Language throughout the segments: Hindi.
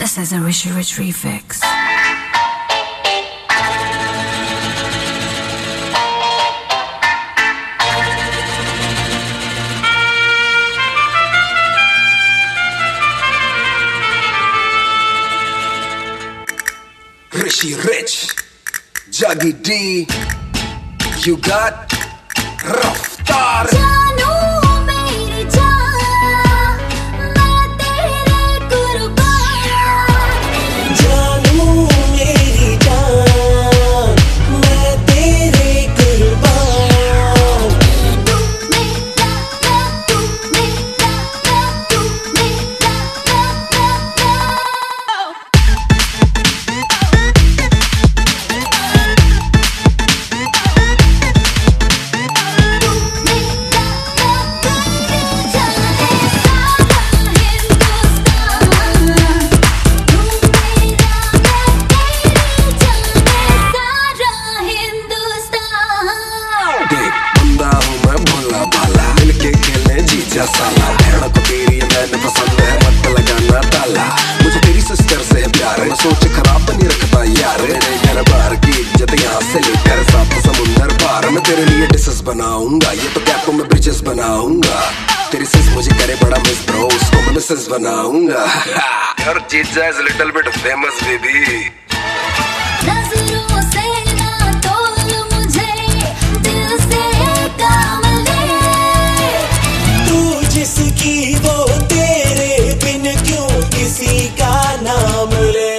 This is a Rishi Rich refix. Rishi Rich, Jaggy D, you got Raftar. साला भेड़ को तेरी मैंने पसंद है, मत लगाना ताला। मुझे तेरी सिस्टर से प्यार है, मैं सोच खराब नहीं रखता यार। मेरे घर बार की इज्जत यहाँ से लेकर सात समुंदर पार। मैं तेरे लिए डिशेस बनाऊंगा, ये तो कैपों में ब्रिजेस बनाऊंगा। तेरी सिस मुझे करे बड़ा मिस ब्रो, उसको मैं मिसेस बनाऊंगा। Your जीजा is little bit famous baby। जिसकी वो तेरे बिन क्यों किसी का नाम ले।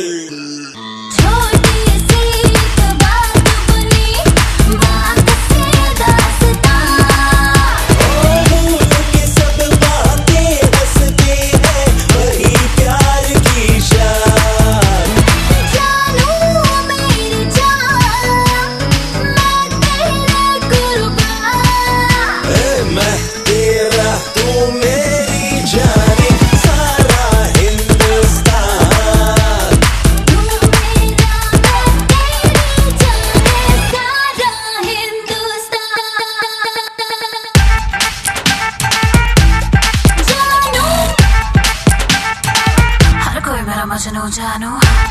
छोटी सी बात बनी बात से दास्तां। भूल के सब बातें हंसते हैं, वही प्यार की शान। जानू मेरी जान, मैं तेरे कुर्बान। मैं तेरा तू मेरी जाने, सारा हिंदुस्तान। तू मेरा मैं तेरी जाने, सारा हिंदुस्तान। जानू हर कोई मेरा मजनू जानू।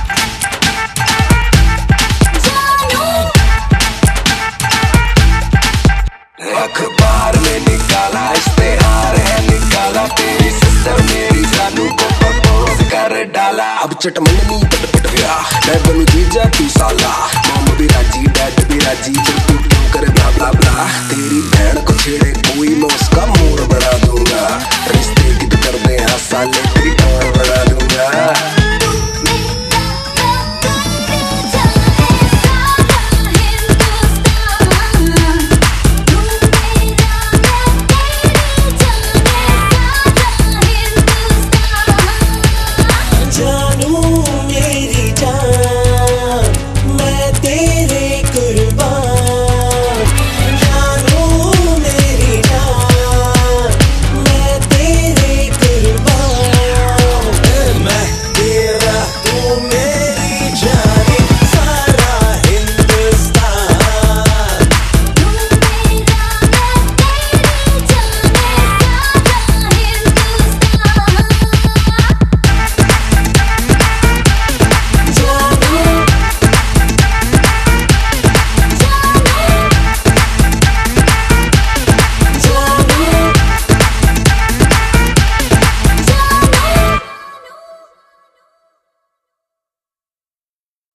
अखबार में निकाला इश्तेहार है, निकाला तेरी सिस्टर मेरी जानू को प्रपोज कर डाला। अब चटमंगनी पट पट गया, मैं बनू जीजा तू साला। मॉम भी राजी डैड भी राजी, फिर तू क्यों करे ब्ला ब्ला ब्ला।